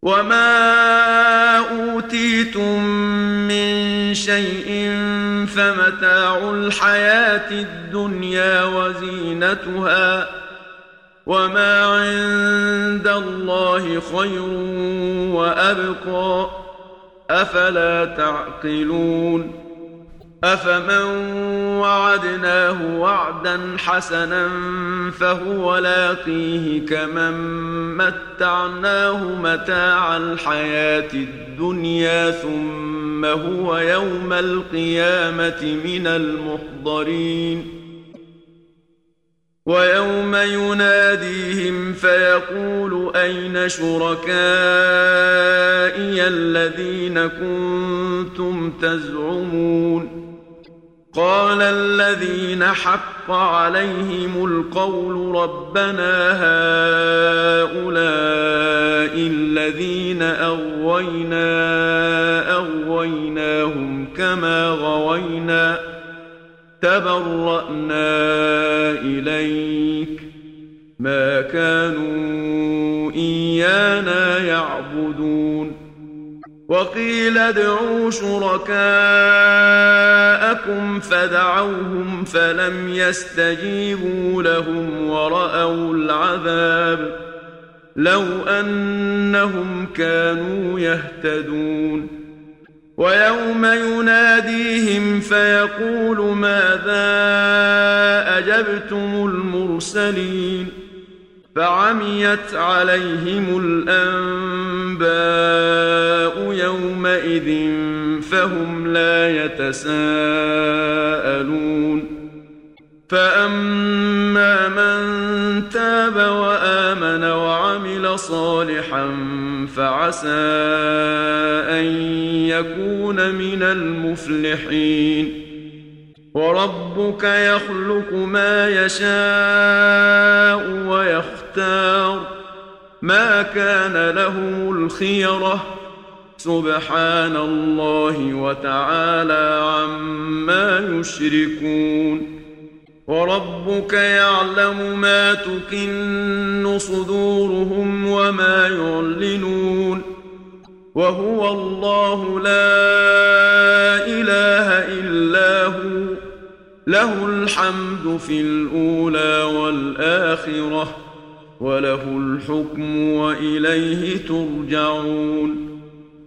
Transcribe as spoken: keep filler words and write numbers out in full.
وما أوتيتم من شيء فمتاع الحياة الدنيا وزينتها وما عند الله خير وأبقى أفلا تعقلون أفمن وعدناه وعدا حسنا فهو لاقيه كمن متعناه متاع الحياة الدنيا ثم هو يوم القيامة من المحضرين ويوم يناديهم فيقول أين شركائي الذين كنتم تزعمون قال الذين حق عليهم القول ربنا هؤلاء الذين أغوينا أغويناهم كما غوينا تبرأنا إليك ما كانوا إيانا يعبدون وقيل ادعوا شركاءكم فدعوهم فلم يستجيبوا لهم ورأوا العذاب لو أنهم كانوا يهتدون ويوم يناديهم فيقول ماذا أجبتم المرسلين فعميت عليهم الأنباء يومئذ فهم لا يتساءلون فأما من تاب وآمن وعمل صالحا فعسى أن يكون من المفلحين وربك يخلق ما يشاء ويختار ما كان لهم الخيرة سبحان الله وتعالى عما يشركون وربك يعلم ما تكن صدورهم وما يعلنون وهو الله لا إله إلا هو له الحمد في الأولى والآخرة وله الحكم وإليه ترجعون